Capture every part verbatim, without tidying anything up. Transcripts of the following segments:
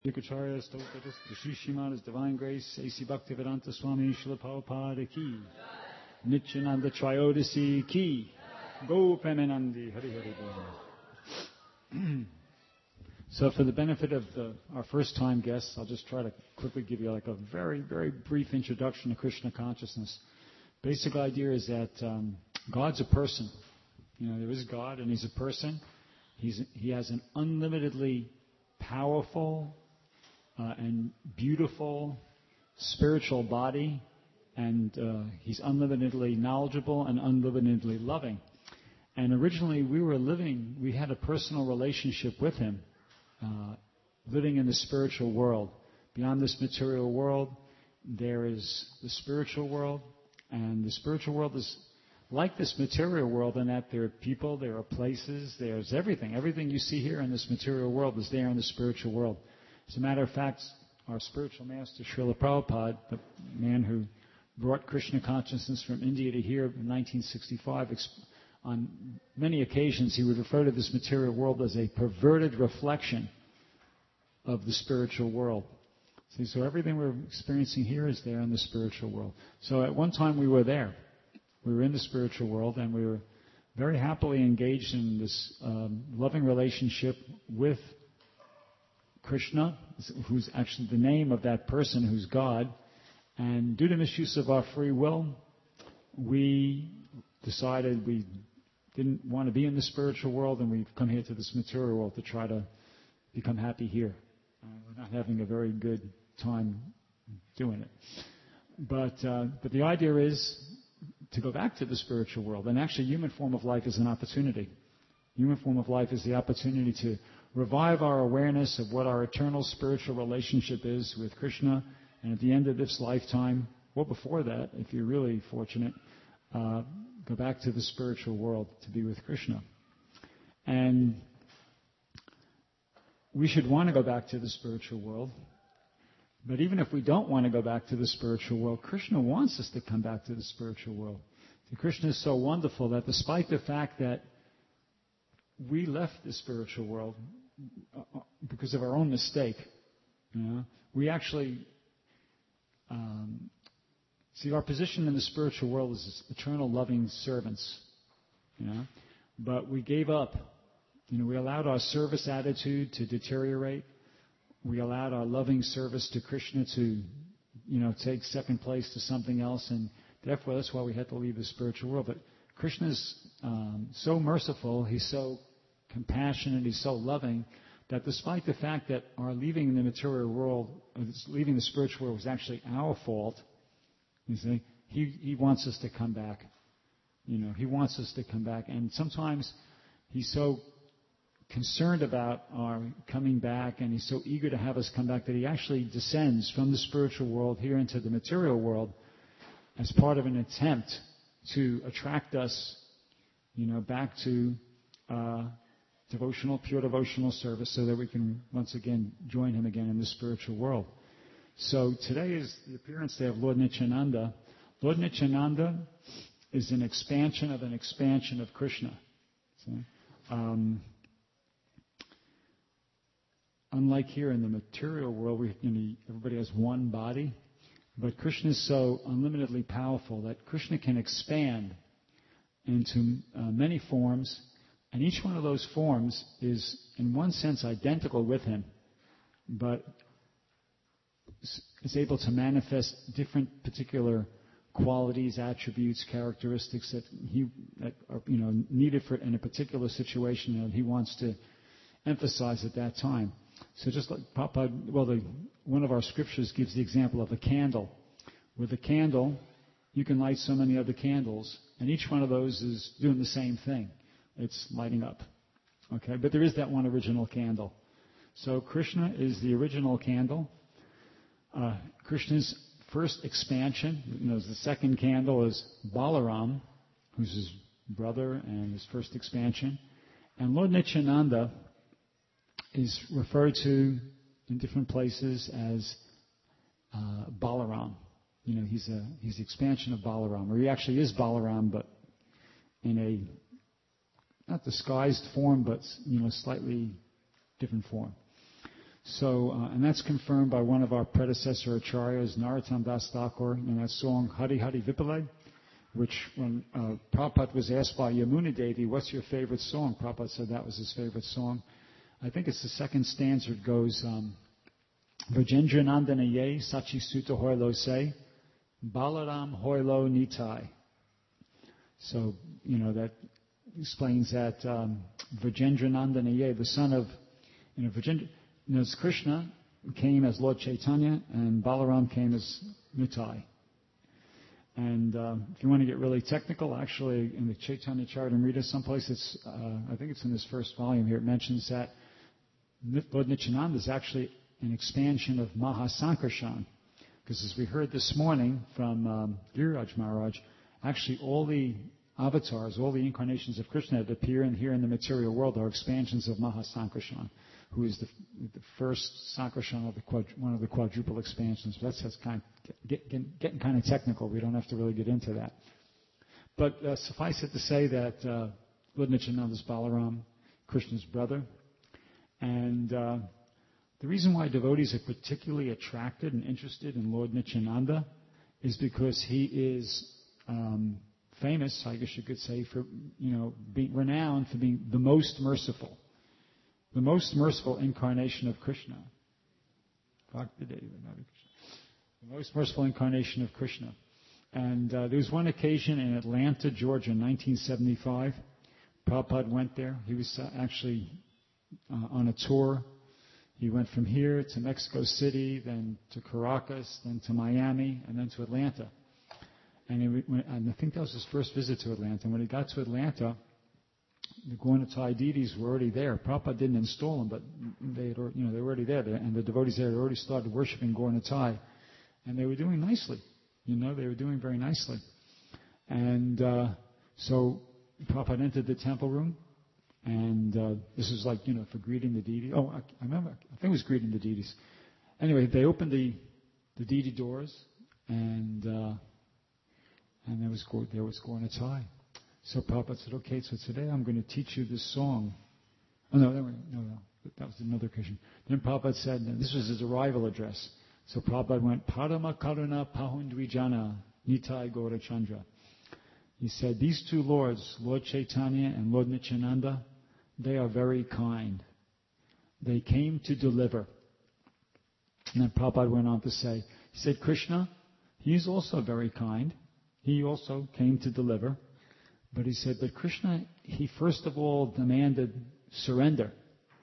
Acharya Stotaras, the Sri Srimad Divine Grace, A C Bhaktivedanta Swami Srila Prabhupada Ki, Nityananda Trayodasi Ki, Go Premanandi, Hari Hari Bol. So for the benefit of the, our first time guests, I'll just try to quickly give you like a very, very brief introduction to Krishna consciousness. Basic idea is that um, God's a person. You know, there is God and He's a person. He's, he has an unlimitedly powerful uh, and beautiful spiritual body, and uh, He's unlimitedly knowledgeable and unlimitedly loving. And originally we were living, we had a personal relationship with Him, uh, living in the spiritual world. Beyond this material world, there is the spiritual world, and the spiritual world is like this material world in that there are people, there are places, there's everything. Everything you see here in this material world is there in the spiritual world. As a matter of fact, our spiritual master, Srila Prabhupada, the man who brought Krishna consciousness from India to here in nineteen sixty-five, on many occasions he would refer to this material world as a perverted reflection of the spiritual world. See, so everything we're experiencing here is there in the spiritual world. So at one time we were there. We were in the spiritual world, and we were very happily engaged in this um, loving relationship with Krishna, who's actually the name of that person who's God. And due to misuse of our free will, we decided we didn't want to be in the spiritual world, and we've come here to this material world to try to become happy here. Uh, we're not having a very good time doing it. But, uh, but the idea is to go back to the spiritual world. And actually, human form of life is an opportunity. Human form of life is the opportunity to revive our awareness of what our eternal spiritual relationship is with Krishna. And at the end of this lifetime, or before that, if you're really fortunate, uh, go back to the spiritual world to be with Krishna. And we should want to go back to the spiritual world. But even if we don't want to go back to the spiritual world, Krishna wants us to come back to the spiritual world. See, Krishna is so wonderful that despite the fact that we left the spiritual world because of our own mistake, you know, we actually um, see our position in the spiritual world is eternal loving servants. You know, but we gave up. You know, we allowed our service attitude to deteriorate. We allowed our loving service to Krishna to, you know, take second place to something else, and therefore that's why we had to leave the spiritual world. But Krishna is um, so merciful, He's so compassionate, He's so loving, that despite the fact that our leaving the material world, leaving the spiritual world was actually our fault, you see, He, he wants us to come back. You know, He wants us to come back. And sometimes He's so concerned about our coming back, and He's so eager to have us come back that He actually descends from the spiritual world here into the material world as part of an attempt to attract us, you know, back to uh, devotional, pure devotional service, so that we can once again join Him again in the spiritual world. So today is the appearance day of Lord Nityananda. Lord Nityananda is an expansion of an expansion of Krishna. So, um, Unlike here in the material world, we, you know, everybody has one body, but Krishna is so unlimitedly powerful that Krishna can expand into uh, many forms, and each one of those forms is, in one sense, identical with Him, but is able to manifest different particular qualities, attributes, characteristics that He that are, you know, needed for in a particular situation that He wants to emphasize at that time. So just like Papa, well, the, one of our scriptures gives the example of a candle. With a candle, you can light so many other candles, and each one of those is doing the same thing. It's lighting up. Okay, but there is that one original candle. So Krishna is the original candle. Uh, Krishna's first expansion, you know, the second candle is Balaram, who's his brother and his first expansion. And Lord Nityananda is referred to in different places as uh, Balaram. You know, he's a he's the expansion of Balaram, or he actually is Balaram, but in a not disguised form, but you know, slightly different form. So, uh, and that's confirmed by one of our predecessor acharyas, Narottam Das Thakur, in that song Hari Hari Vipale, which when uh, Prabhupada was asked by Yamuna Devi, what's your favorite song? Prabhupada said that was his favorite song. I think it's the second stanza. It goes, um, Vrajendra Nandana Ye, Sachi Sutta Hoilo Se, Balaram Hoilo Nitai. So, you know, that explains that um, Vrajendra Nandana Ye, the son of, you know, Vrajendra, you know, Krishna came as Lord Chaitanya and Balaram came as Nitai. And uh, if you want to get really technical, actually in the Chaitanya Charitamrita, someplace it's, uh, I think it's in this first volume here, it mentions that Lord Nityananda is actually an expansion of Mahasankarshan. Because as we heard this morning from um, Giriraj Maharaj, actually all the avatars, all the incarnations of Krishna that appear in here in the material world are expansions of Mahasankarshan, who is the, the first Sankarshan of the quad, one of the quadruple expansions. That's, that's kind of get, get, getting kind of technical. We don't have to really get into that. But uh, suffice it to say that uh, Lord Nityananda is Balaram, Krishna's brother. And uh, the reason why devotees are particularly attracted and interested in Lord Nityananda is because he is um, famous, I guess you could say, for, you know, being renowned for being the most merciful. The most merciful incarnation of Krishna. The most merciful incarnation of Krishna. And uh, there was one occasion in Atlanta, Georgia, in nineteen seventy-five. Prabhupada went there. He was uh, actually uh, on a tour. He went from here to Mexico City, then to Caracas, then to Miami, and then to Atlanta. And, he went, and I think that was his first visit to Atlanta. And when he got to Atlanta, the Gauranatai deities were already there. Prabhupada didn't install them, but they had, you know, they were already there. And the devotees there had already started worshiping Gauranatai. And they were doing nicely. You know, they were doing very nicely. And uh, so Prabhupada entered the temple room. And uh, this was like, you know, for greeting the deities. Oh, I, I remember. I think it was greeting the deities. Anyway, they opened the, the deity doors. And uh, and there was, there was Gauranatai. So Prabhupada said, okay, so today I'm going to teach you this song. Oh, no, no, no, no. That was another occasion. Then Prabhupada said, and this was his arrival address. So Prabhupada went, Parama Karuna Pahundrijana Nitai Gaura Chandra. He said, these two lords, Lord Chaitanya and Lord Nityananda, they are very kind. They came to deliver. And then Prabhupada went on to say, he said, Krishna, he is also very kind. He also came to deliver. But he said, but Krishna, he first of all demanded surrender.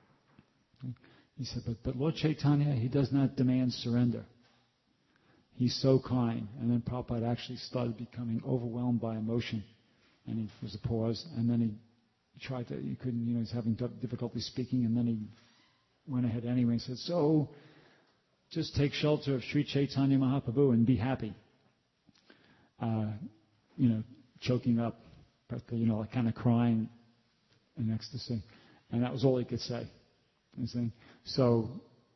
He said, but, but Lord Chaitanya, he does not demand surrender. He's so kind. And then Prabhupada actually started becoming overwhelmed by emotion. And he was a pause. And then he tried to, he couldn't, you know, he's having difficulty speaking. And then he went ahead anyway and said, so just take shelter of Sri Chaitanya Mahaprabhu and be happy. Uh, you know, choking up. You know, like kind of crying in ecstasy. And that was all he could say. You see? So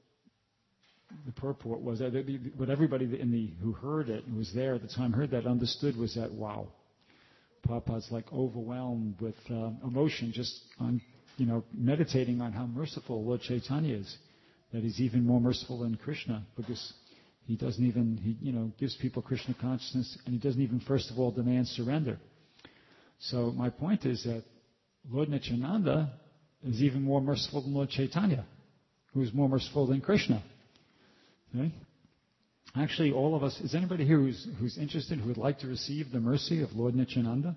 the purport was that what everybody in the who heard it, who was there at the time, heard that, understood was that, wow, Prabhupada's like overwhelmed with uh, emotion just on, you know, meditating on how merciful Lord Chaitanya is. That he's even more merciful than Krishna because he doesn't even, he, you know, gives people Krishna consciousness and he doesn't even, first of all, demand surrender. So my point is that Lord Nityananda is even more merciful than Lord Chaitanya, who is more merciful than Krishna. Okay? Actually, all of us, is anybody here who's, who's interested, who would like to receive the mercy of Lord Nityananda?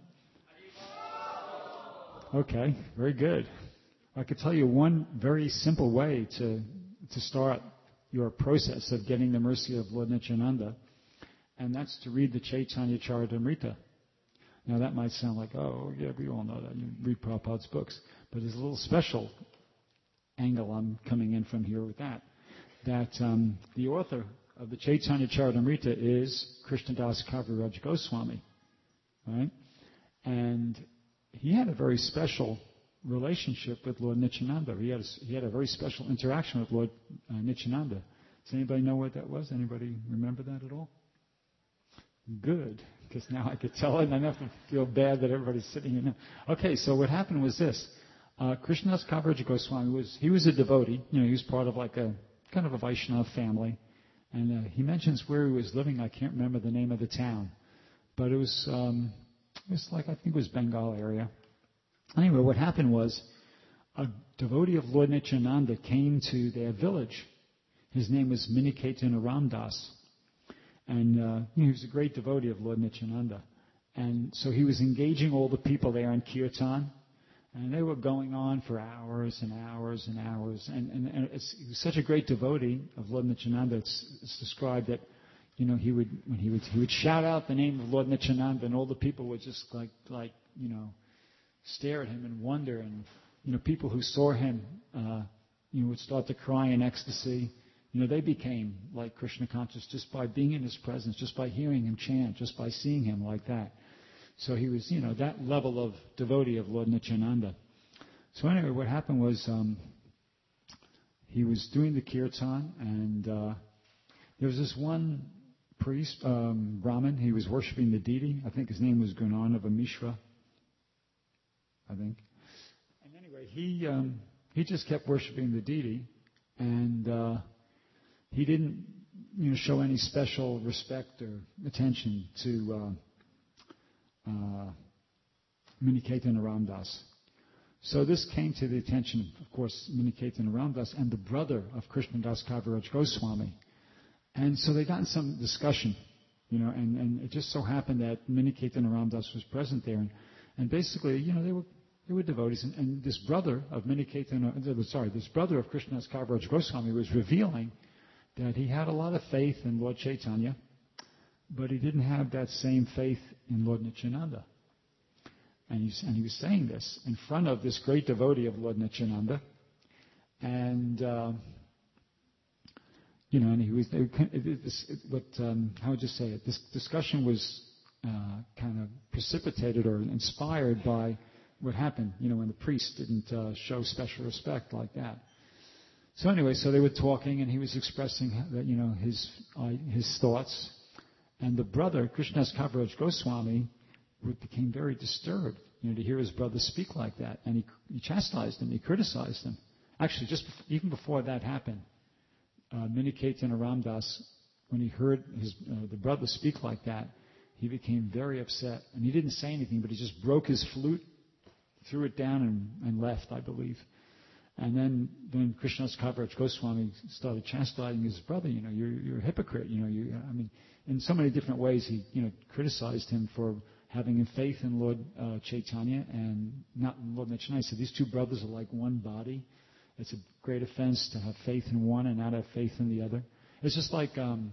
Okay, very good. I could tell you one very simple way to, to start your process of getting the mercy of Lord Nityananda, and that's to read the Chaitanya Charitamrita. Now that might sound like, oh, yeah, we all know that. You read Prabhupada's books. But there's a little special angle I'm coming in from here with that. That um, the author of the Chaitanya Charitamrita is Krishnadas Kaviraj Goswami. Right? And he had a very special relationship with Lord Nityananda. He had a, he had a very special interaction with Lord uh, Nityananda. Does anybody know what that was? Anybody remember that at all? Good, because now I could tell it and I don't have to feel bad that everybody's sitting here now. Okay, so what happened was this. Uh, Krishnadas Kaviraj Goswami was, he was a devotee. You know, he was part of like a kind of a Vaishnava family. And uh, he mentions where he was living. I can't remember the name of the town. But it was, um, it was like, I think it was Bengal area. Anyway, what happened was a devotee of Lord Nityananda came to their village. His name was Miniketan Ramdas. And uh, he was a great devotee of Lord Nityananda. And so he was engaging all the people there in kirtan. And they were going on for hours and hours and hours. And, and, and it's, he was such a great devotee of Lord Nityananda. It's, it's described that, you know, he would when he would he would shout out the name of Lord Nityananda, and all the people would just like like you know stare at him and wonder. And you know, people who saw him, uh, you know, would start to cry in ecstasy. You know, they became like Krishna conscious just by being in his presence, just by hearing him chant, just by seeing him like that. So he was, you know, that level of devotee of Lord Nityananda. So anyway, what happened was um, he was doing the kirtan, and uh, there was this one priest, um, Brahmin. He was worshiping the deity. I think his name was Gunarnava Mishra, I think. And anyway, he um, he just kept worshiping the deity, and uh, he didn't, you know, show any special respect or attention to Uh, Uh, Miniketan Ramdas. So this came to the attention, of course, Miniketan Ramdas and the brother of Krishnadas Kaviraj Goswami. And so they got in some discussion, you know, and, and it just so happened that Miniketan Ramdas was present there. And, and basically, you know, they were they were devotees. And, and this brother of Miniketan, uh, sorry, this brother of Krishnadas Kaviraj Goswami was revealing that he had a lot of faith in Lord Chaitanya, but he didn't have that same faith in Lord Nityananda. And, he's, and he was saying this in front of this great devotee of Lord Nityananda. And, uh, you know, and he was, they, it, this, it, what, um, how would you say it? This discussion was uh, kind of precipitated or inspired by what happened, you know, when the priest didn't uh, show special respect like that. So anyway, so they were talking, and he was expressing, that, you know, his uh, his thoughts. And the brother, Krishnadas Kaviraj Goswami, became very disturbed, you know, to hear his brother speak like that. And he, he chastised him, he criticized him. Actually, just before, even before that happened, uh, Miniketan Ramdas, when he heard his uh, the brother speak like that, he became very upset. And he didn't say anything, but he just broke his flute, threw it down, and, and left, I believe. And then, then Krishnadas Kaviraj Goswami started chastising his brother. You know, you're, you're a hypocrite. You know, you. I mean, in so many different ways, he, you know, criticized him for having faith in Lord uh, Chaitanya and not in Lord Nityananda. He said these two brothers are like one body. It's a great offense to have faith in one and not have faith in the other. It's just like, um,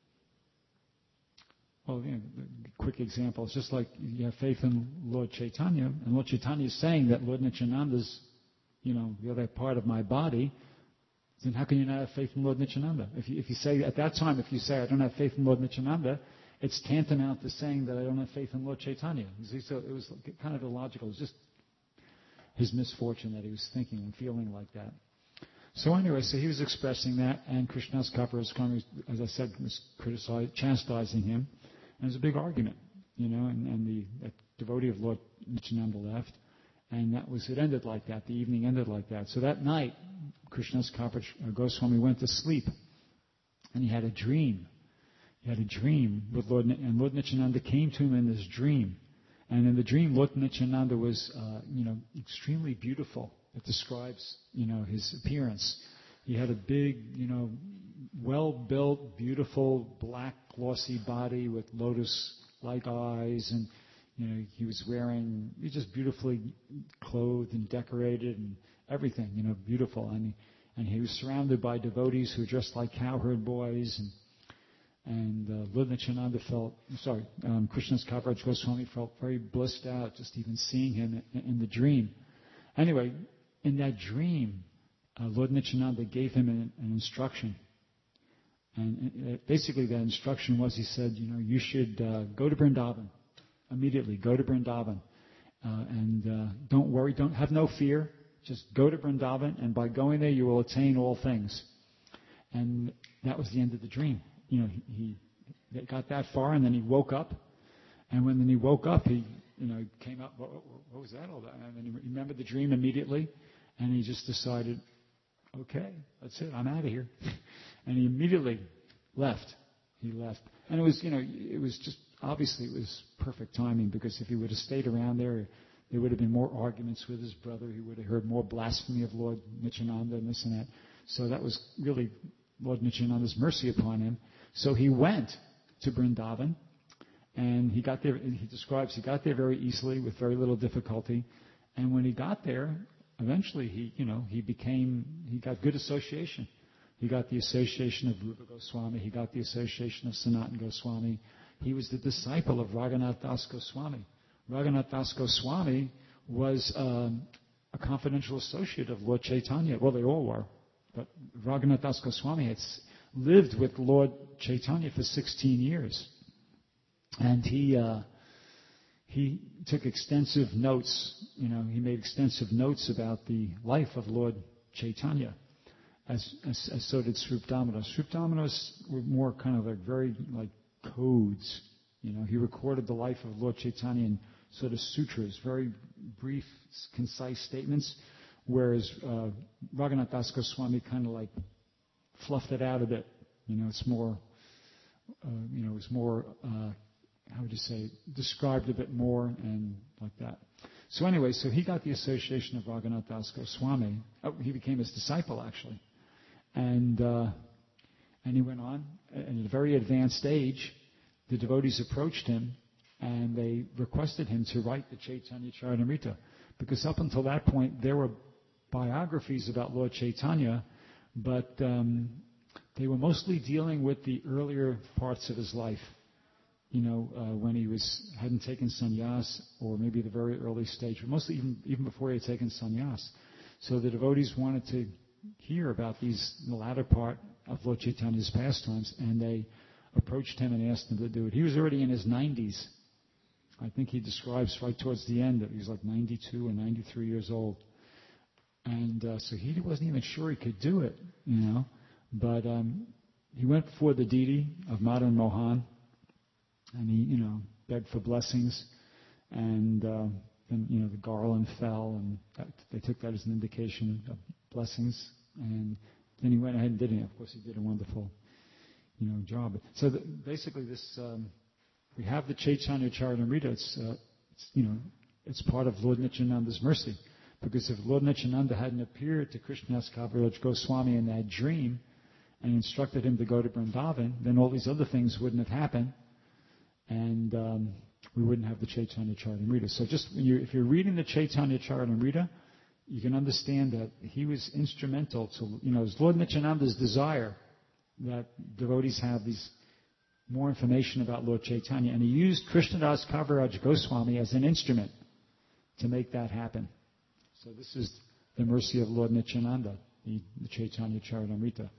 well, you know, a quick example. It's just like you have faith in Lord Chaitanya, and Lord Chaitanya is saying that Lord Nityananda's, you know, the other part of my body. Then how can you not have faith in Lord Nityananda? If you, if you say, at that time, if you say, I don't have faith in Lord Nityananda, it's tantamount to saying that I don't have faith in Lord Chaitanya. See, so it was kind of illogical. It was just his misfortune that he was thinking and feeling like that. So anyway, so he was expressing that, and Krishnadas Kaviraj Goswami, as I said, was criticizing, chastising him. And it was a big argument, you know, and, and the that devotee of Lord Nityananda left. And that was, it ended like that. The evening ended like that. So that night, Krishnadas Kaviraj Goswami went to sleep, and he had a dream. He had a dream with Lord, and Lord Nityananda came to him in this dream. And in the dream, Lord Nityananda was, uh, you know, extremely beautiful. It describes, you know, his appearance. He had a big, you know, well-built, beautiful, black, glossy body with lotus-like eyes, and you know, he was wearing, he was just beautifully clothed and decorated and everything, you know, beautiful. And he, and he was surrounded by devotees who were dressed like cowherd boys. And and uh, Lord Nityananda felt, sorry, um, Krishnadas Kaviraj Goswami felt very blissed out just even seeing him in, in the dream. Anyway, in that dream, uh, Lord Nityananda gave him an, an instruction. And uh, basically that instruction was, he said, you know, you should uh, go to Vrindavan. Immediately, go to Vrindavan. Uh, and uh, don't worry, don't have no fear. Just go to Vrindavan, and by going there, you will attain all things. And that was the end of the dream. You know, he, he got that far, and then he woke up. And when then he woke up, he, you know, came up. What, what was that all that? And then he remembered the dream immediately, and he just decided, okay, that's it, I'm out of here. And he immediately left. He left. And it was, you know, it was just, obviously it was perfect timing, because if he would have stayed around there, there would have been more arguments with his brother. He would have heard more blasphemy of Lord Nityananda and this and that. So that was really Lord Nityananda's mercy upon him. So he went to Vrindavan, and he got there, he describes, he got there very easily with very little difficulty. And when he got there, eventually he, you know, he became, he got good association. He got the association of Rupa Goswami. He got the association of Sanatana Goswami. He was the disciple of Raghunath Das Goswami. Raghunath Das Goswami was um, a confidential associate of Lord Chaitanya. Well, they all were. But Raghunath Das Goswami had lived with Lord Chaitanya for sixteen years. And he uh, he took extensive notes, you know, he made extensive notes about the life of Lord Chaitanya. As, as, as so did Srup Damodar. Srup Damodar's were more kind of like very like codes. You know, he recorded the life of Lord Chaitanya in sort of sutras, very brief, concise statements, whereas uh, Raghunath Das Goswami kind of like fluffed it out a bit. You know, it's more, uh, you know, it's more, uh, how would you say, described a bit more and like that. So anyway, so he got the association of Raghunath Das Goswami. Oh, he became his disciple, actually. And uh, and he went on. And at a very advanced age, the devotees approached him and they requested him to write the Chaitanya Charitamrita. Because up until that point, there were biographies about Lord Chaitanya, but um, they were mostly dealing with the earlier parts of his life. You know, uh, when he was hadn't taken sannyas, or maybe the very early stage, but mostly even even before he had taken sannyas. So the devotees wanted to hear about these, the latter part of Lord Chaitanya's pastimes, and they approached him and asked him to do it. He was already in his nineties. I think he describes right towards the end that he was like ninety-two or ninety-three years old. And uh, so he wasn't even sure he could do it, you know. But um, he went before the deity of Madan Mohan, and he, you know, begged for blessings. And uh, then, you know, the garland fell, and that, they took that as an indication of blessings. And then he went ahead and did it. Of course, he did a wonderful, you know, job. So the, basically, this um, we have the Chaitanya Charitamrita. It's, uh, it's, you know, it's part of Lord Nityananda's mercy. Because if Lord Nityananda hadn't appeared to Krishnadas Kaviraj Goswami in that dream and instructed him to go to Vrindavan, then all these other things wouldn't have happened, and um, we wouldn't have the Chaitanya Charitamrita. So just when you, if you're reading the Chaitanya Charitamrita, you can understand that he was instrumental to, you know, it's Lord Nityananda's desire that devotees have these more information about Lord Chaitanya, and he used Krishnadas Kaviraj Goswami as an instrument to make that happen. So this is the mercy of Lord Nityananda, the, the Chaitanya Charitamrita.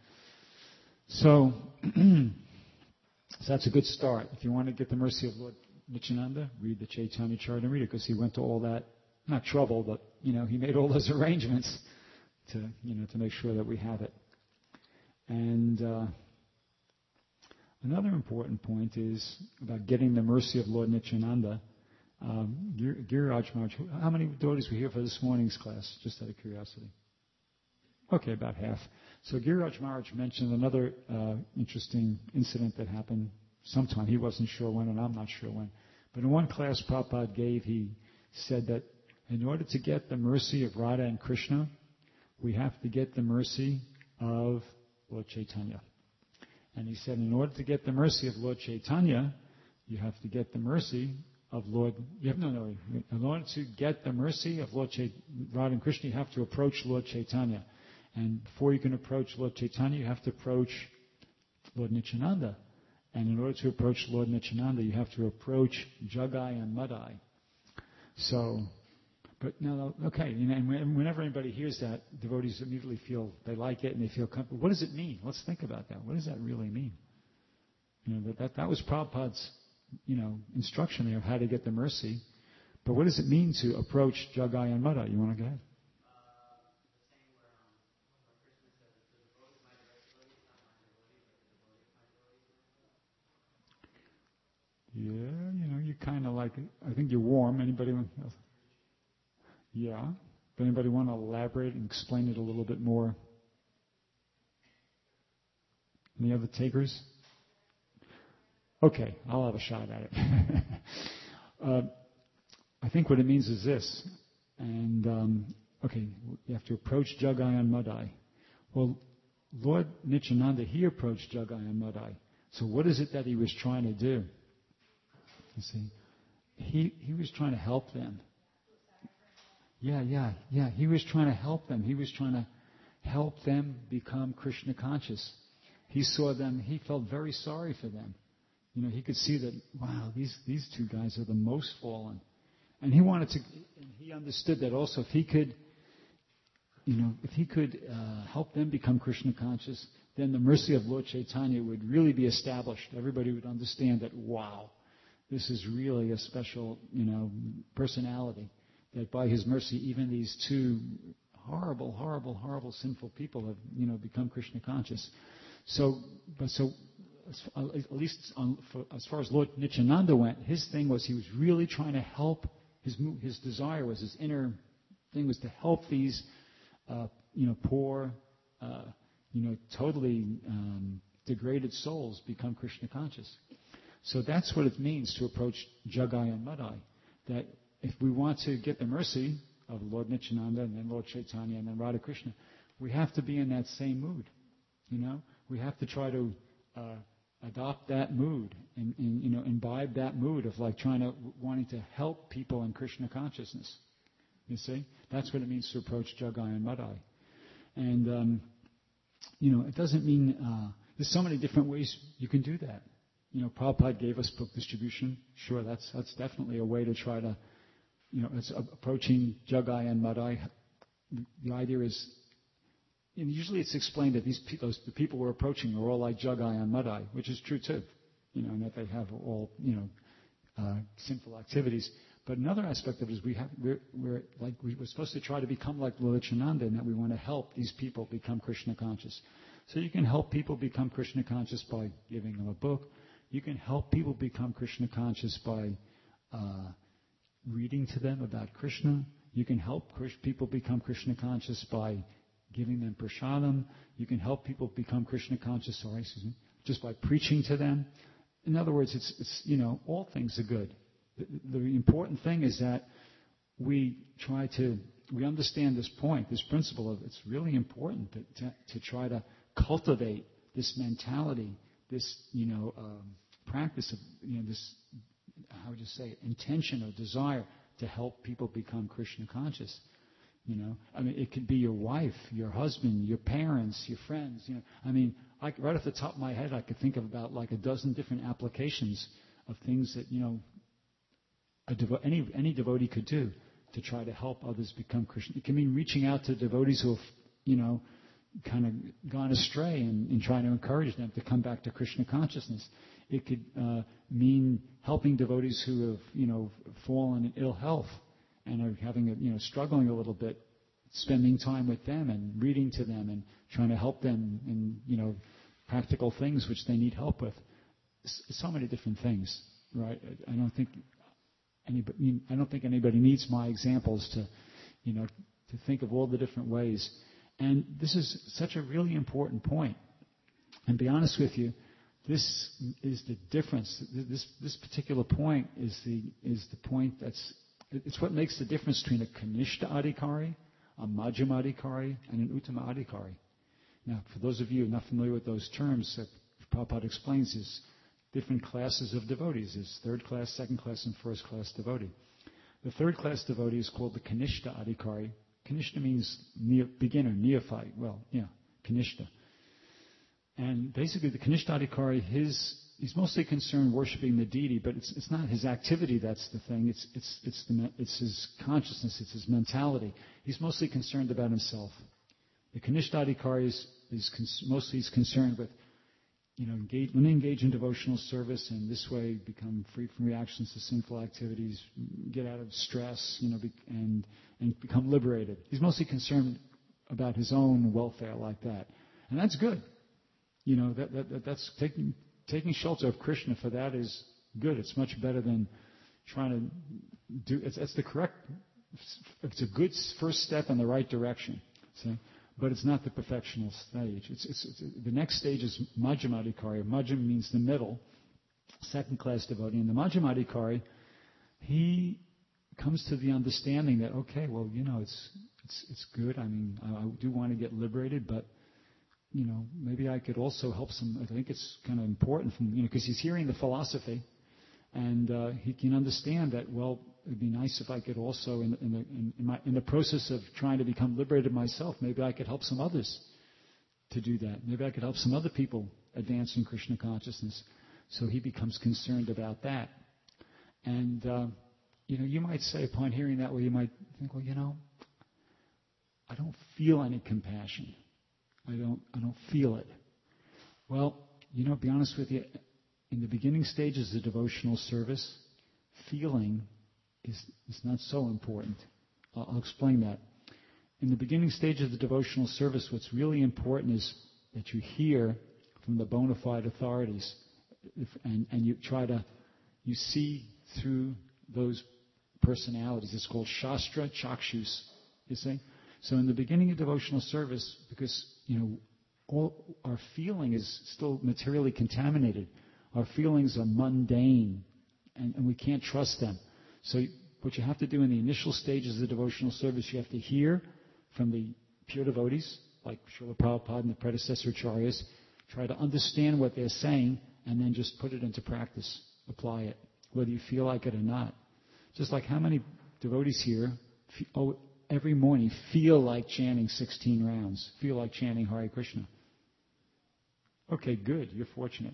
So, so that's a good start. If you want to get the mercy of Lord Nityananda, read the Chaitanya Charitamrita, because he went to all that, not trouble, but, you know, he made all those arrangements to, you know, to make sure that we have it. And uh, another important point is about getting the mercy of Lord Nityananda. Um, Giriraj Maharaj, how many devotees were here for this morning's class, just out of curiosity? Okay, about half. So Giriraj Maharaj mentioned another uh, interesting incident that happened sometime. He wasn't sure when, and I'm not sure when. But in one class Prabhupada gave, he said that in order to get the mercy of Radha and Krishna, we have to get the mercy of Lord Chaitanya. And he said in order to get the mercy of Lord Chaitanya, you have to get the mercy of Lord, you have, no, no, in order to get the mercy of Lord Chait, Radha and Krishna, you have to approach Lord Chaitanya. And before you can approach Lord Chaitanya, you have to approach Lord Nityananda. And in order to approach Lord Nityananda, you have to approach Jagai and Madai. So, but no, okay, you know, and whenever anybody hears that, devotees immediately feel they like it and they feel comfortable. What does it mean? Let's think about that. What does that really mean? You know, that that, that was Prabhupada's, you know, instruction there of how to get the mercy. But what does it mean to approach Jagai and Madai? You want to go ahead? Yeah, you know, you kind of like, I think you're warm. Anybody want? Yeah. But anybody want to elaborate and explain it a little bit more Any other takers? Okay, I'll have a shot at it. uh, I think what it means is this. And, um, okay, you have to approach Jagai and Madai. Well, Lord Nityananda, he approached Jagai and Madai. So what is it that he was trying to do? You see, he he was trying to help them. Yeah, yeah, yeah. He was trying to help them. He was trying to help them become Krishna conscious. He saw them. He felt very sorry for them. You know, he could see that, wow, these, these two guys are the most fallen. And he wanted to, and he understood that also if he could, you know, if he could uh, help them become Krishna conscious, then the mercy of Lord Chaitanya would really be established. Everybody would understand that, wow, this is really a special, you know, personality. That by his mercy, even these two horrible, horrible, horrible, sinful people have, you know, become Krishna conscious. So, but so, at least on, for, as far as Lord Nityananda went, his thing was he was really trying to help. His his desire was his inner thing was to help these, uh, you know, poor, uh, you know, totally um, degraded souls become Krishna conscious. So that's what it means to approach Jagai and Madai. That if we want to get the mercy of Lord Nityananda and then Lord Chaitanya and then Radha Krishna, we have to be in that same mood. You know, we have to try to uh, adopt that mood and, and, you know, imbibe that mood of like trying to, wanting to help people in Krishna consciousness. You see? That's what it means to approach Jagai and Madai. And, um, you know, it doesn't mean, uh, there's so many different ways you can do that. You know, Prabhupada gave us book distribution. Sure, that's that's definitely a way to try to, you know, it's approaching Jagai and Madai. The idea is, and usually it's explained that these people, those, the people we're approaching are all like Jagai and Madai, which is true too. You know, and that they have all, you know, uh, sinful activities. But another aspect of it is we have, we're, we're like, we're supposed to try to become like Lord Nityananda, and that we want to help these people become Krishna conscious. So you can help people become Krishna conscious by giving them a book. You can help people become Krishna conscious by uh, reading to them about Krishna. You can help people become Krishna conscious by giving them prasadam. You can help people become Krishna conscious, sorry, excuse me, just by preaching to them. In other words, it's, it's you know, all things are good. The, the important thing is that we try to, we understand this point, this principle of it's really important to, to, to try to cultivate this mentality, this, you know, um, practice of, you know, this, how would you say, intention or desire to help people become Krishna conscious. You know, I mean, it could be your wife, your husband, your parents, your friends. You know, I mean, I, right off the top of my head, I could think of about like a dozen different applications of things that, you know, a devo- any any devotee could do to try to help others become Krishna. It can mean reaching out to devotees who have, you know, kind of gone astray and, and trying to encourage them to come back to Krishna consciousness. It could uh, mean helping devotees who have, you know, fallen in ill health and are having, a, you know, struggling a little bit, spending time with them and reading to them and trying to help them in, you know, practical things which they need help with. So many different things, right? I don't think anybody, I don't think anybody needs my examples to, you know, to think of all the different ways. And this is such a really important point. And to be honest with you, this is the difference. This this particular point is the is the point that's it's what makes the difference between a Kanishta Adhikari, a Majjhima Adhikari, and an Uttama Adhikari. Now, for those of you not familiar with those terms, that Prabhupada explains is different classes of devotees. There's third class, second class, and first class devotee. The third class devotee is called the Kanishta Adhikari. Kanishta means neo, beginner, neophyte. Well, yeah, Kanishta. And basically the Kanishta Adhikari, his, he's mostly concerned worshiping the deity, but it's, it's not his activity that's the thing. It's, it's, it's, the, it's his consciousness, it's his mentality. He's mostly concerned about himself. The Kanishta Adhikari is, is cons- mostly he's concerned with, you know, engage, when they engage in devotional service and this way become free from reactions to sinful activities, get out of stress, you know, be, and and become liberated. He's mostly concerned about his own welfare like that. And that's good. You know, that, that, that that's taking taking shelter of Krishna for that is good. It's much better than trying to do, it's, it's the correct, it's a good first step in the right direction. See? but it's not the perfectional stage. It's, it's, it's, the next stage is Majjhimadhikari. Majjhim means the middle, second class devotee. And the Majjhimadhikari, he comes to the understanding that, okay, well, you know, it's it's it's good. I mean, I, I do want to get liberated, but, you know, maybe I could also help some. I think it's kind of important, from, you know, because he's hearing the philosophy, and uh, he can understand that, well, it'd be nice if I could also, in, in, the, in, in, my, in the process of trying to become liberated myself, maybe I could help some others to do that. Maybe I could help some other people advance in Krishna consciousness. So he becomes concerned about that. And, uh, you know, you might say, upon hearing that, well, you might think, well, you know, I don't feel any compassion. I don't, I don't feel it. Well, you know, to be honest with you, in the beginning stages of devotional service, feeling is, is not so important. I'll, I'll explain that. In the beginning stages of the devotional service, what's really important is that you hear from the bona fide authorities, if, and, and you try to, you see through those personalities. It's called Shastra Chakshus, you see? So in the beginning of devotional service, because, you know, all our feeling is still materially contaminated. Our feelings are mundane, and, and we can't trust them. So what you have to do in the initial stages of the devotional service, you have to hear from the pure devotees, like Srila Prabhupada and the predecessor acharyas, try to understand what they're saying, and then just put it into practice, apply it, whether you feel like it or not. Just like how many devotees here, oh, every morning feel like chanting sixteen rounds, feel like chanting Hare Krishna. Okay, good, you're fortunate.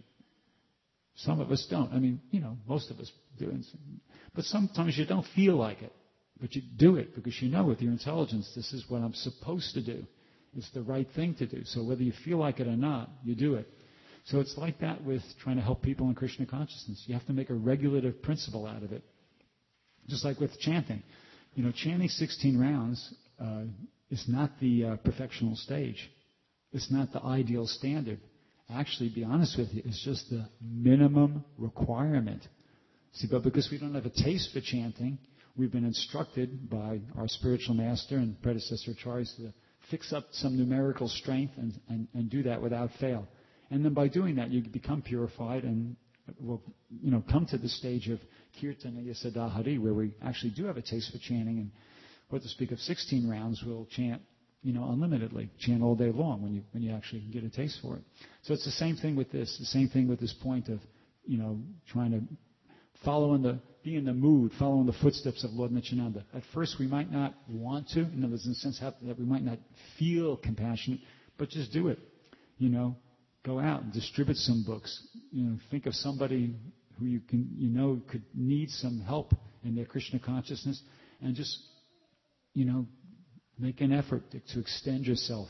Some of us don't. I mean, you know, most of us do. But sometimes you don't feel like it. But you do it because you know with your intelligence, this is what I'm supposed to do. It's the right thing to do. So whether you feel like it or not, you do it. So it's like that with trying to help people in Krishna consciousness. You have to make a regulative principle out of it. Just like with chanting. You know, chanting sixteen rounds uh, is not the uh, perfectional stage. It's not the ideal standard. Actually, to be honest with you, it's just the minimum requirement. See, but because we don't have a taste for chanting, we've been instructed by our spiritual master and predecessor acharyas to fix up some numerical strength and, and, and do that without fail. And then by doing that, you become purified and will, you know, come to the stage of Kirtanaya Sadahari, where we actually do have a taste for chanting. And what to speak of sixteen rounds, we'll chant, you know, unlimitedly, chant all day long when you when you actually get a taste for it. So it's the same thing with this, the same thing with this point of, you know, trying to follow in the, be in the mood, follow in the footsteps of Lord Nityananda. At first we might not want to, in other words, in the sense that we might not feel compassionate, but just do it. You know, go out and distribute some books. You know, think of somebody who you can, you know, could need some help in their Krishna consciousness, and just, you know, make an effort to, to extend yourself,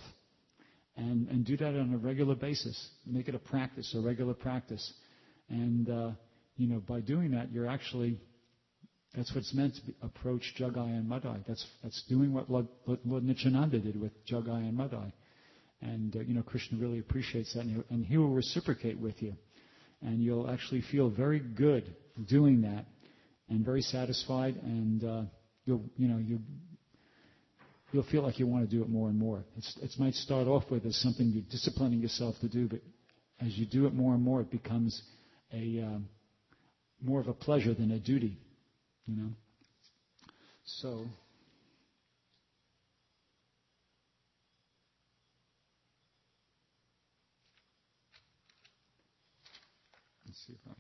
and and do that on a regular basis. Make it a practice, a regular practice, and uh, you know, by doing that, you're actually, that's what's meant to be, approach Jagai and Madai. That's that's doing what Lord, Lord Nityananda did with Jagai and Madai, and uh, you know, Krishna really appreciates that, and he, and he will reciprocate with you, and you'll actually feel very good doing that, and very satisfied, and uh, you'll you know you. You'll feel like you want to do it more and more. It's, it might start off with as something you're disciplining yourself to do, but as you do it more and more, it becomes a um, more of a pleasure than a duty, you know. So, let's see if I.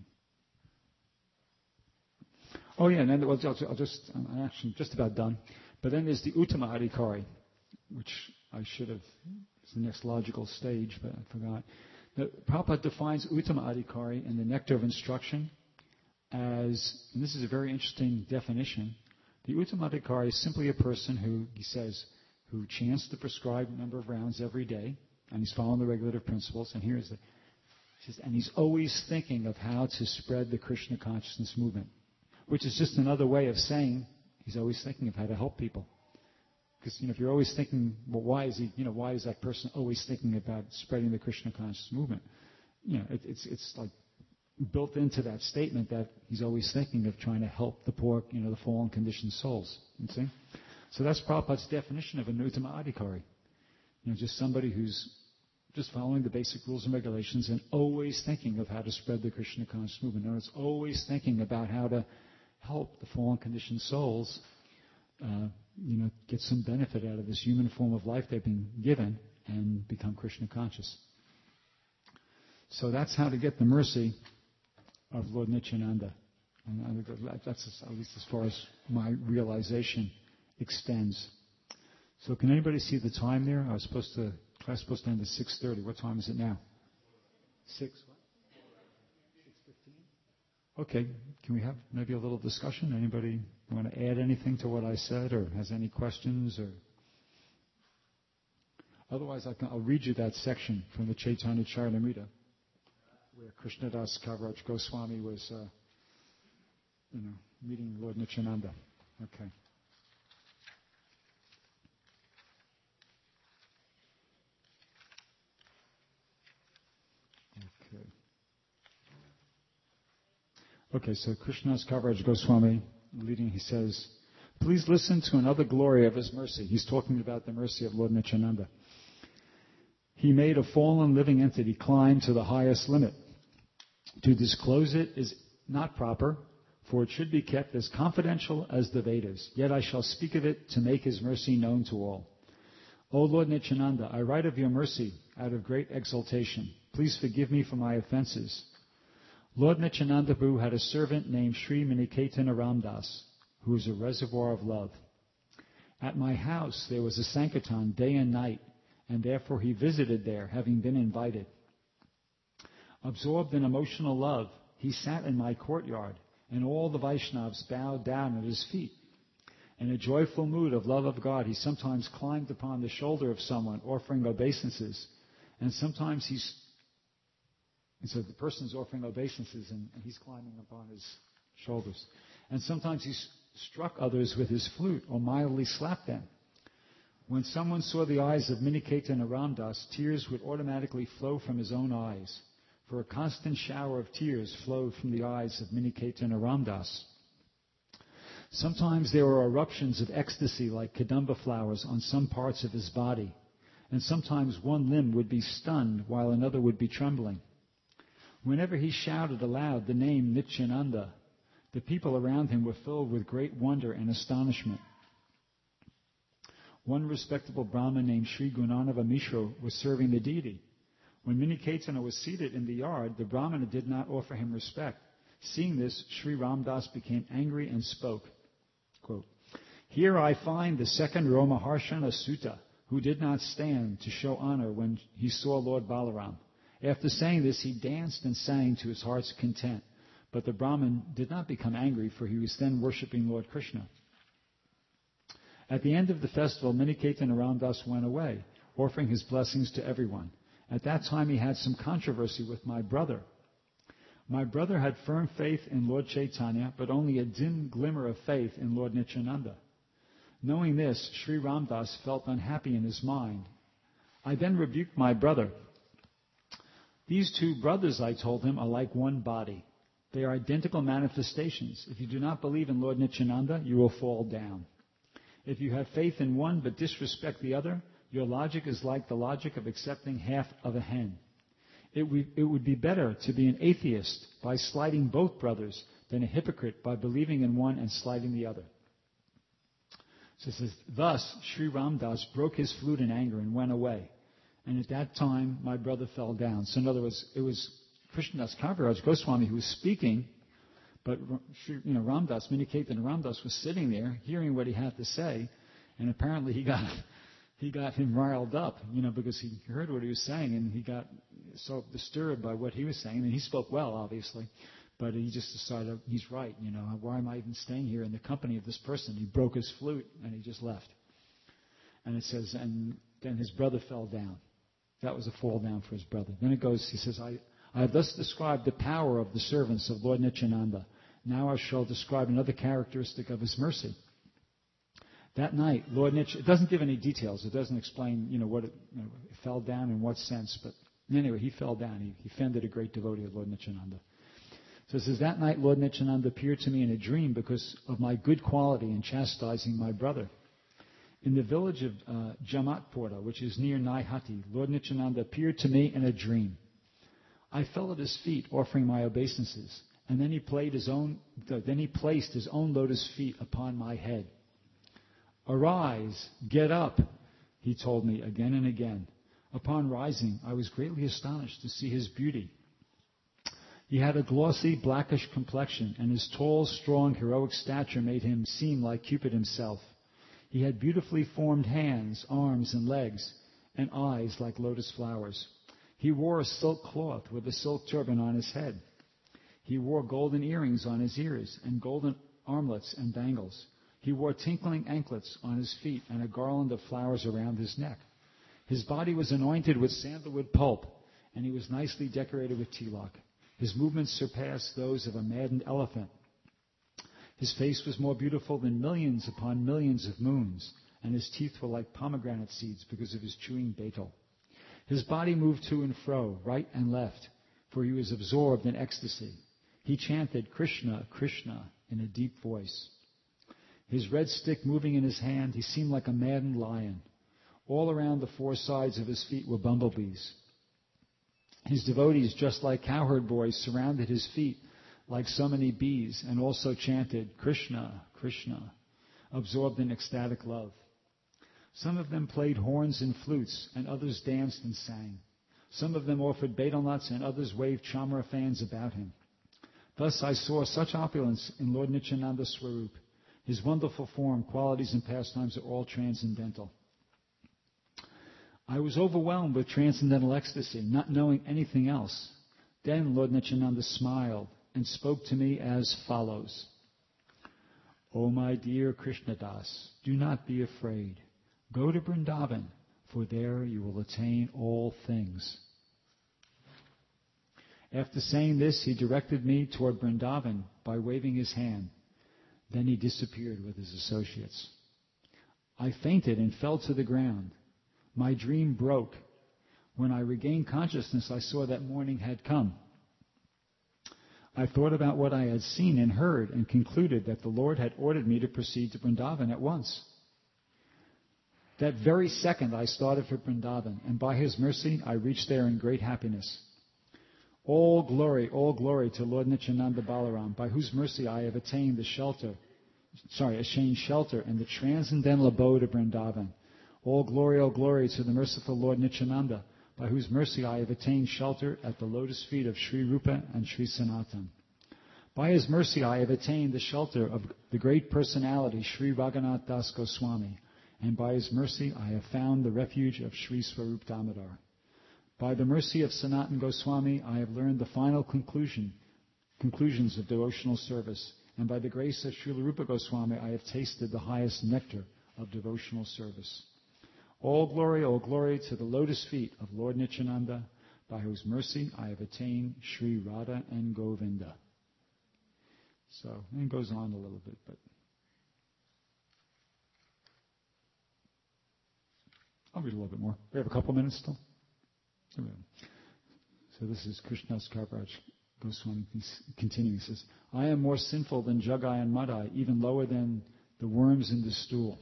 Oh yeah, and then well, I'll, I'll just I'm actually just about done. But then there's the Uttama Adhikari, which I should have, it's the next logical stage, but I forgot. The Prabhupada defines Uttama Adhikari in the Nectar of Instruction as, and this is a very interesting definition, the Uttama Adhikari is simply a person who, he says, who chants the prescribed number of rounds every day, and he's following the regulative principles, and here's the, he says, and he's always thinking of how to spread the Krishna consciousness movement, which is just another way of saying he's always thinking of how to help people. Because, you know, if you're always thinking, well, why is he, you know, why is that person always thinking about spreading the Krishna conscious movement? You know, it, it's it's like built into that statement that he's always thinking of trying to help the poor, you know, the fallen conditioned souls. You see? So that's Prabhupada's definition of a Uttama Adhikari. You know, just somebody who's just following the basic rules and regulations and always thinking of how to spread the Krishna conscious movement. And it's always thinking about how to help the fallen conditioned souls, uh, you know, get some benefit out of this human form of life they've been given and become Krishna conscious. So that's how to get the mercy of Lord Nityananda. And that's at least as far as my realization extends. So can anybody see the time there? I was supposed to, class supposed to end at six thirty. What time is it now? Six what? six fifteen? Okay. Can we have maybe a little discussion? Anybody want to add anything to what I said or has any questions? Or otherwise, I can, I'll read you that section from the Chaitanya Charitamrita where Krishnadas Kaviraj Goswami was, uh, you know, meeting Lord Nityananda. Okay. Okay. Okay, so Krishnadas Kaviraj Goswami, leading, he says, please listen to another glory of his mercy. He's talking about the mercy of Lord Nityananda. He made a fallen living entity climb to the highest limit. To disclose it is not proper, for it should be kept as confidential as the Vedas. Yet I shall speak of it to make his mercy known to all. O Lord Nityananda, I write of your mercy out of great exultation. Please forgive me for my offenses. Lord Nityananda Prabhu had a servant named Sri Miniketana Ramdas, who is a reservoir of love. At my house there was a Sankirtan day and night, and therefore he visited there, having been invited. Absorbed in emotional love, he sat in my courtyard, and all the Vaishnavas bowed down at his feet. In a joyful mood of love of God, he sometimes climbed upon the shoulder of someone, offering obeisances, and sometimes he's and so the person's offering obeisances, and, and he's climbing upon his shoulders. And sometimes he struck others with his flute, or mildly slapped them. When someone saw the eyes of Miniketana Ramdas, tears would automatically flow from his own eyes, for a constant shower of tears flowed from the eyes of Miniketana Ramdas. Sometimes there were eruptions of ecstasy like kadamba flowers on some parts of his body, and sometimes one limb would be stunned while another would be trembling. Whenever he shouted aloud the name Nityananda, the people around him were filled with great wonder and astonishment. One respectable Brahmin named Sri Gunanava Mishra was serving the deity. When Miniketana was seated in the yard, the Brahmana did not offer him respect. Seeing this, Sri Ramdas became angry and spoke, quote, here I find the second Romaharshana Sutta, who did not stand to show honor when he saw Lord Balaram. After saying this, he danced and sang to his heart's content. But the Brahmin did not become angry, for he was then worshipping Lord Krishna. At the end of the festival, Miniketana Ramdas went away, offering his blessings to everyone. At that time, he had some controversy with my brother. My brother had firm faith in Lord Chaitanya, but only a dim glimmer of faith in Lord Nityananda. Knowing this, Sri Ramdas felt unhappy in his mind. I then rebuked my brother. These two brothers, I told him, are like one body. They are identical manifestations. If you do not believe in Lord Nityananda, you will fall down. If you have faith in one but disrespect the other, your logic is like the logic of accepting half of a hen. It would, it would be better to be an atheist by slighting both brothers than a hypocrite by believing in one and slighting the other. So it says, thus, Sri Ramdas broke his flute in anger and went away. And at that time, my brother fell down. So in other words, it was Krishnadas Kaviraj Goswami who was speaking, but you know, Ramdas, Miniketana Ramdas was sitting there hearing what he had to say, and apparently he got he got him riled up, you know, because he heard what he was saying, and he got so disturbed by what he was saying. And he spoke well, obviously, but he just decided he's right, you know, why am I even staying here in the company of this person? He broke his flute and he just left. And it says, and then his brother fell down. That was a fall down for his brother. Then it goes, he says, I, I have thus described the power of the servants of Lord Nityananda. Now I shall describe another characteristic of his mercy. That night, Lord Nityananda, it doesn't give any details. It doesn't explain, you know, what it, you know, it fell down in what sense. But anyway, he fell down. He, he offended a great devotee of Lord Nityananda. So it says, that night Lord Nityananda appeared to me in a dream because of my good quality in chastising my brother. In the village of uh, Jamatpura, which is near Naihati, Lord Nityananda appeared to me in a dream. I fell at his feet, offering my obeisances, and then he played his own. Then he placed his own lotus feet upon my head. "Arise, get up," he told me again and again. Upon rising, I was greatly astonished to see his beauty. He had a glossy, blackish complexion, and his tall, strong, heroic stature made him seem like Cupid himself. He had beautifully formed hands, arms, and legs, and eyes like lotus flowers. He wore a silk cloth with a silk turban on his head. He wore golden earrings on his ears, and golden armlets and bangles. He wore tinkling anklets on his feet, and a garland of flowers around his neck. His body was anointed with sandalwood pulp, and he was nicely decorated with tilak. His movements surpassed those of a maddened elephant. His face was more beautiful than millions upon millions of moons, and his teeth were like pomegranate seeds because of his chewing betel. His body moved to and fro, right and left, for he was absorbed in ecstasy. He chanted Krishna, Krishna in a deep voice. His red stick moving in his hand, he seemed like a maddened lion. All around the four sides of his feet were bumblebees. His devotees, just like cowherd boys, surrounded his feet like so many bees and also chanted Krishna, Krishna, absorbed in ecstatic love. Some of them played horns and flutes, and others danced and sang. Some of them offered betel nuts, and others waved chamara fans about him. Thus I saw such opulence in Lord Nityananda Swarup. His wonderful form, qualities, and pastimes are all transcendental. I was overwhelmed with transcendental ecstasy, not knowing anything else. Then Lord Nityananda smiled and spoke to me as follows. "O my dear Krishnadas, do not be afraid. Go to Vrindavan, for there you will attain all things." After saying this, he directed me toward Vrindavan by waving his hand. Then he disappeared with his associates. I fainted and fell to the ground. My dream broke. When I regained consciousness, I saw that morning had come. I thought about what I had seen and heard and concluded that the Lord had ordered me to proceed to Vrindavan at once. That very second I started for Vrindavan, and by His mercy I reached there in great happiness. All glory, all glory to Lord Nityananda Balaram, by whose mercy I have attained the shelter, sorry, attained shelter in the transcendental abode of Vrindavan. All glory, all glory to the merciful Lord Nityananda, by whose mercy I have attained shelter at the lotus feet of Sri Rupa and Sri Sanatan. By His mercy I have attained the shelter of the great personality Sri Raghunath Das Goswami, and by His mercy I have found the refuge of Sri Swarup Damodar. By the mercy of Sanatan Goswami I have learned the final conclusion, conclusions of devotional service, and by the grace of Srila Rupa Goswami I have tasted the highest nectar of devotional service. All glory, all glory to the lotus feet of Lord Nityananda, by whose mercy I have attained Sri Radha and Govinda. So, and it goes on a little bit, but I'll read a little bit more. We have a couple minutes still. So this is Krishnadas Kaviraj Goswami continuing. He says, "I am more sinful than Jagai and Madai, even lower than the worms in the stool.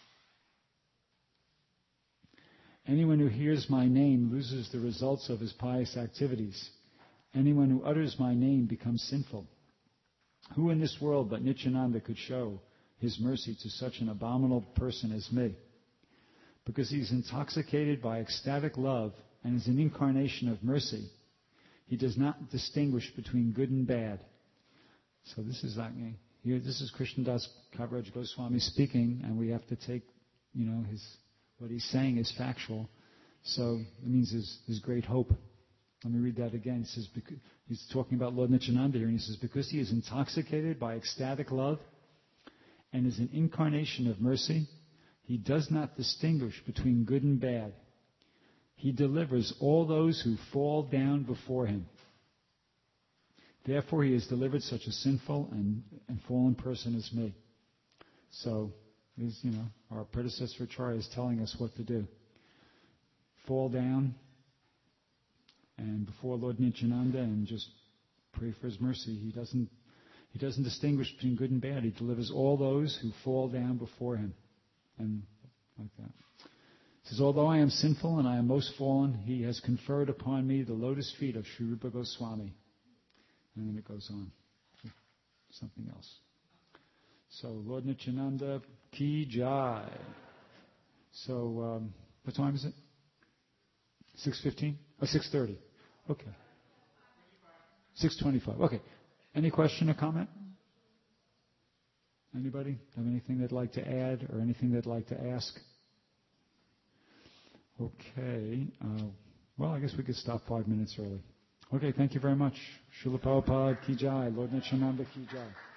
Anyone who hears my name loses the results of his pious activities. Anyone who utters my name becomes sinful. Who in this world but Nityananda could show his mercy to such an abominable person as me? Because he is intoxicated by ecstatic love and is an incarnation of mercy, he does not distinguish between good and bad." So this is like, here, this is Krishnadas Kaviraj Goswami speaking, and we have to take, you know, his what he's saying is factual. So it means there's, there's great hope. Let me read that again. He says, because, he's talking about Lord Nityananda here, and he says, because he is intoxicated by ecstatic love and is an incarnation of mercy, he does not distinguish between good and bad. He delivers all those who fall down before him. Therefore, he has delivered such a sinful and, and fallen person as me. So, is, you know, our predecessor Acharya is telling us what to do. Fall down and before Lord Nityananda and just pray for his mercy. He doesn't he doesn't distinguish between good and bad. He delivers all those who fall down before him. And like that. It says, although I am sinful and I am most fallen, He has conferred upon me the lotus feet of Sri Rupa Goswami. And then it goes on to something else. So, Lord Nityananda, Ki Jai. So, um, what time is it? six fifteen? Oh, six thirty. Okay. six twenty-five. Okay. Any question or comment? Anybody have anything they'd like to add or anything they'd like to ask? Okay. Uh, well, I guess we could stop five minutes early. Okay, thank you very much. Srila Prabhupada Ki Jai. Lord Nityananda Ki Jai.